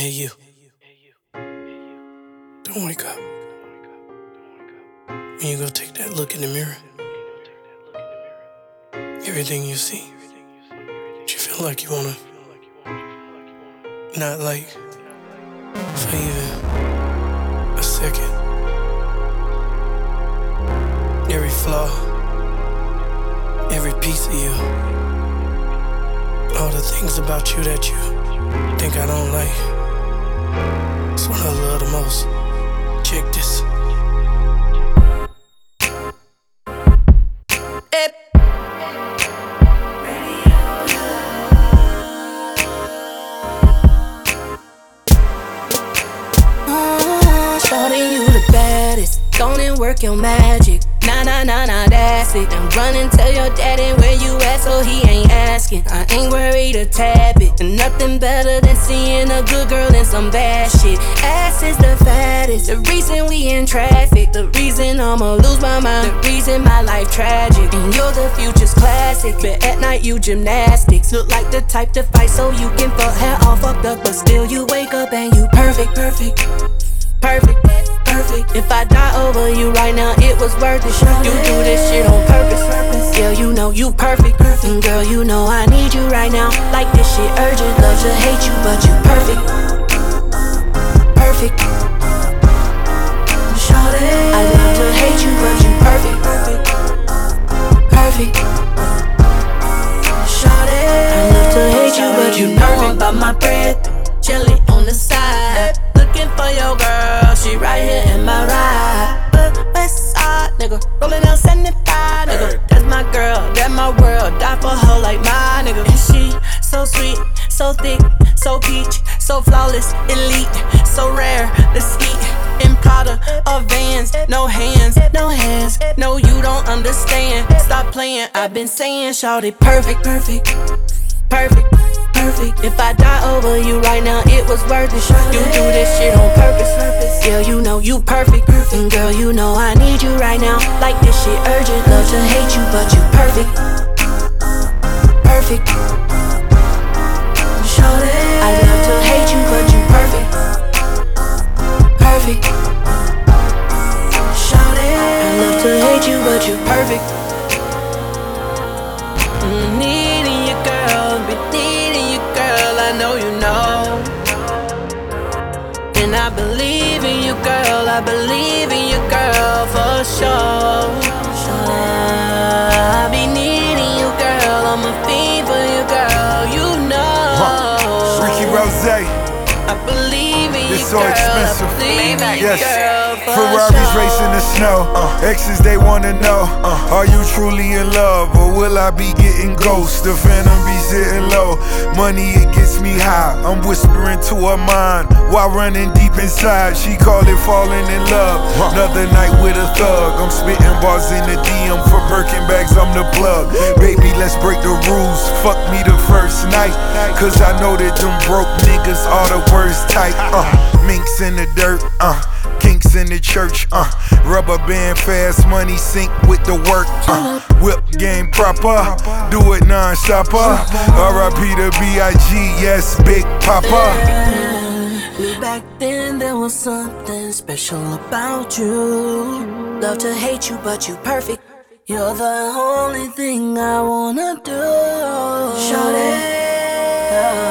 Hey you, don't wake up. When you go take that look in the mirror, everything you see, you feel like you wanna not like for even a second. Every flaw, every piece of you, all the things about you that you think I don't like. That's what I love the most. Check this. Shorty, you the baddest. Go and work your magic. Nah, that's it. I'm running, tell your daddy where you at so he ain't asking. I ain't worried to tap it. And nothing better than seeing a good girl in some bad shit. Ass is the fattest. The reason we in traffic. The reason I'ma lose my mind. The reason my life tragic. And you're the future's classic. But at night you gymnastics. Look like the type to fight so you can fuck hair all fucked up. But still you wake up and you perfect. If I die over you right now, it was worth it. You do this shit on purpose. Yeah, you know you perfect. And girl, you know I need you right now. Like this shit urgent. Love to hate you, but you perfect. Shawty, I love to hate you, but you perfect. Shawty, I love to hate you, but you know about my bread. Jelly on the side. Looking for your girl, she right here in my ride. West side, nigga, rolling down 75, nigga. That's my girl, that's my world. Die for her like my nigga. And she so sweet, so thick, so peach, so flawless, elite, so rare. Let's eat in Prada or Vans. No hands, no you don't understand. Stop playing, I've been saying, shawty, perfect. If I die over you right now, it was worth it. You do this shit on purpose. Yeah, you know you perfect. And girl, you know I need you right now. Like this shit urgent. Love to hate you, but you perfect. Shawty, I love to hate you, but you perfect. Shawty, I love to hate you, but you perfect. Needing you, girl, be needing you, girl. I know you know. And I believe in you, girl. I believe in you, girl, for sure. I be needing you, girl. I'm a fiend for you, girl. You know. Ricky Rose. I believe in It's you, so girl. expensive. I believe in you, Yes. girl, for Ferraris sure. racing the snow. Exes they wanna know, are you truly in love, or will I be getting ghosts? The phantom be sitting low. Money it gets me high. I'm whispering to her mind while running deep inside. She call it falling in love. Another night with a thug. I'm spitting bars in the DM for Birkin bags. I'm the plug. Baby, let's break the rules. Fuck me the first night, cause I know that them broke niggas all the worst type. Minks in the dirt, kinks in the church, rubber band fast money sync with the work, whip game proper, do it non-stopper, R.I.P. to B.I.G., yes, Big Papa. Back then there was something special about you. Love to hate you, but you perfect. You're the only thing I wanna do. Shawty,